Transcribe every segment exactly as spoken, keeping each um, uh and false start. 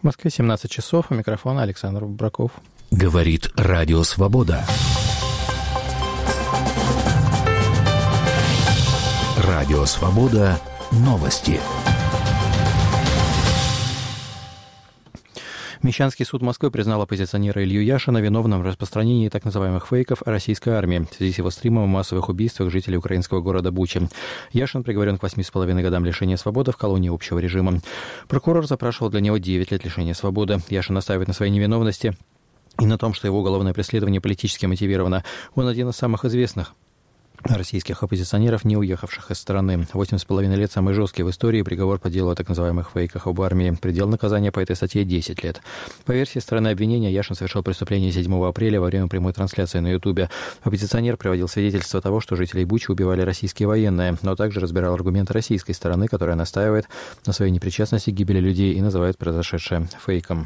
В Москве семнадцать часов, у микрофона Александр Браков. Говорит Радио Свобода. Радио Свобода. Новости. Мещанский суд Москвы признал оппозиционера Илью Яшина виновным в распространении так называемых фейков о российской армии в связи с его стримом о массовых убийствах жителей украинского города Бучи. Яшин приговорен к восьми с половиной годам лишения свободы в колонии общего режима. Прокурор запрашивал для него девять лет лишения свободы. Яшин настаивает на своей невиновности и на том, что его уголовное преследование политически мотивировано. Он один из самых известных российских оппозиционеров, не уехавших из страны. Восемь с половиной лет самый жесткий в истории приговор по делу о так называемых фейках об армии. Предел наказания по этой статье десять лет. По версии стороны обвинения, Яшин совершил преступление седьмого апреля во время прямой трансляции на Ютубе. Оппозиционер приводил свидетельства того, что жителей Бучи убивали российские военные, но также разбирал аргументы российской стороны, которая настаивает на своей непричастности к гибели людей и называет произошедшее фейком.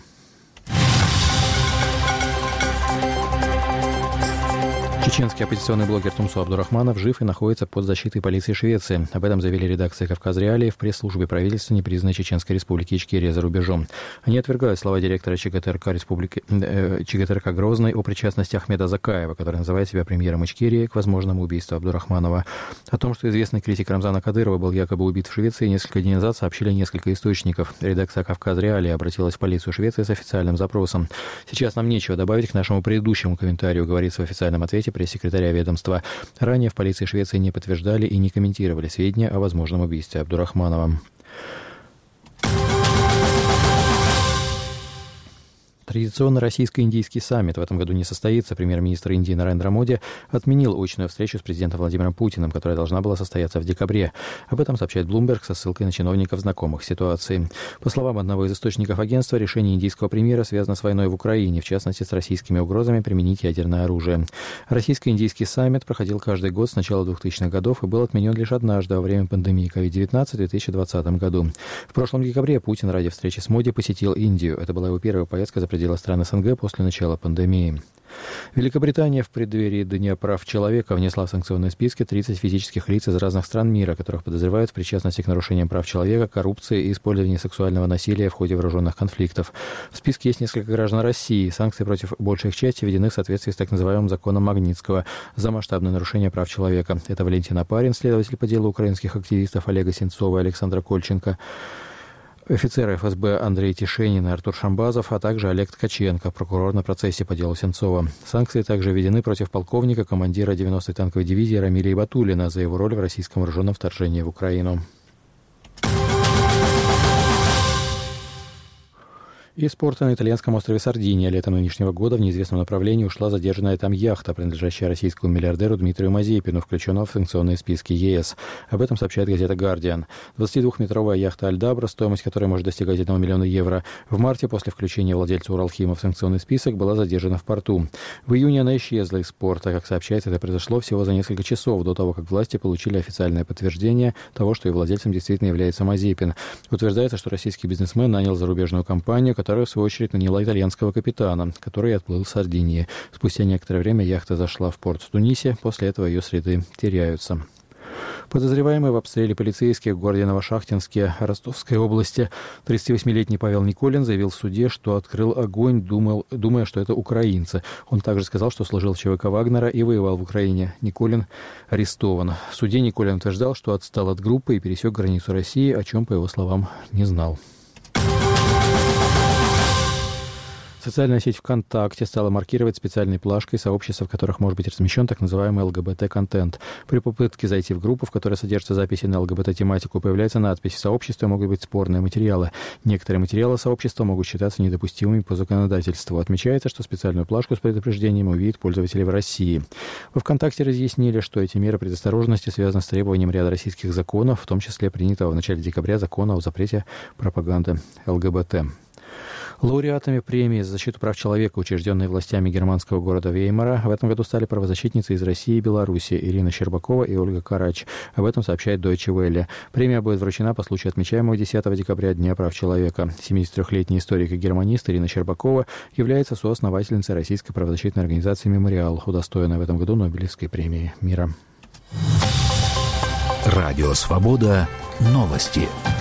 Чеченский оппозиционный блогер Тумсо Абдурахманов жив и находится под защитой полиции Швеции. Об этом заявили редакции «Кавказ Реалии» в пресс-службе правительства непризнанной Чеченской республики Ичкерия за рубежом. Они отвергают слова директора ЧГТРК, республики, э, ЧГТРК Грозный о причастности Ахмеда Закаева, который называет себя премьером Ичкерии, к возможному убийству Абдурахманова. О том, что известный критик Рамзана Кадырова был якобы убит в Швеции, несколько дней назад сообщили несколько источников. Редакция «Кавказ Реалии» обратилась в полицию Швеции с официальным запросом. Сейчас нам нечего добавить к нашему предыдущему комментарию, говорится в официальном ответе пресс-секретаря ведомства. Ранее в полиции Швеции не подтверждали и не комментировали сведения о возможном убийстве Абдурахманова. Традиционно российско-индийский саммит в этом году не состоится. Премьер-министр Индии Нарендра Моди отменил очную встречу с президентом Владимиром Путиным, которая должна была состояться в декабре. Об этом сообщает Bloomberg со ссылкой на чиновников, знакомых с ситуацией. По словам одного из источников агентства, решение индийского премьера связано с войной в Украине, в частности, с российскими угрозами применить ядерное оружие. Российско-индийский саммит проходил каждый год с начала двухтысячных годов и был отменен лишь однажды во время пандемии ковид девятнадцать в две тысячи двадцатом году. В прошлом декабре Путин ради встречи с Моди посетил Индию. Это была его первая поездка за пределы стран СНГ после начала пандемии. Великобритания в преддверии Дня прав человека внесла в санкционные списки тридцать физических лиц из разных стран мира, которых подозревают в причастности к нарушениям прав человека, коррупции и использованию сексуального насилия в ходе вооруженных конфликтов. В списке есть несколько граждан России. Санкции против большей их части введены в соответствии с так называемым законом Магнитского за масштабное нарушение прав человека. Это Валентин Апарин, следователь по делу украинских активистов Олега Сенцова и Александра Кольченко, офицеры эф эс бэ Андрей Тишенин и Артур Шамбазов, а также Олег Ткаченко, прокурор на процессе по делу Сенцова. Санкции также введены против полковника, командира девяностой танковой дивизии Рамиля Ибатуллина за его роль в российском вооруженном вторжении в Украину. Из порта на итальянском острове Сардиния летом нынешнего года в неизвестном направлении ушла задержанная там яхта, принадлежащая российскому миллиардеру Дмитрию Мазепину, включенного в санкционные списки е эс. Об этом сообщает газета «Гардиан». двадцатидвухметровая яхта «Альдабра», стоимость которой может достигать одного миллиона евро, в марте после включения владельца Уралхима в санкционный список была задержана в порту. В июне она исчезла из порта. Как сообщается, это произошло всего за несколько часов до того, как власти получили официальное подтверждение того, что и владельцем действительно является Мазепин. Утверждается, что российский бизнесмен нанял зарубежную компанию, которая, в свою очередь, наняла итальянского капитана, который отплыл в Сардинии. Спустя некоторое время яхта зашла в порт в Тунисе, после этого ее следы теряются. Подозреваемый в обстреле полицейских в городе Новошахтинске Ростовской области тридцативосьмилетний Павел Николин заявил в суде, что открыл огонь, думал, думая, что это украинцы. Он также сказал, что служил в ЧВК Вагнера и воевал в Украине. Николин арестован. В суде Николин утверждал, что отстал от группы и пересек границу России, о чем, по его словам, не знал. Социальная сеть ВКонтакте стала маркировать специальной плашкой сообщества, в которых может быть размещен так называемый эл гэ бэ тэ-контент. При попытке зайти в группу, в которой содержатся записи на эл гэ бэ тэ-тематику, появляется надпись: «В сообществе могут быть спорные материалы. Некоторые материалы сообщества могут считаться недопустимыми по законодательству». Отмечается, что специальную плашку с предупреждением увидят пользователи в России. Во ВКонтакте разъяснили, что эти меры предосторожности связаны с требованием ряда российских законов, в том числе принятого в начале декабря закона о запрете пропаганды эл гэ бэ тэ. Лауреатами премии за защиту прав человека, учрежденной властями германского города Веймара, в этом году стали правозащитницы из России и Беларуси Ирина Щербакова и Ольга Карач. Об этом сообщает Deutsche Welle. Премия будет вручена по случаю отмечаемого десятого декабря Дня прав человека. семидесятитрёхлетний историк и германист Ирина Щербакова является соосновательницей российской правозащитной организации «Мемориал», удостоенной в этом году Нобелевской премии мира. Радио «Свобода». Новости.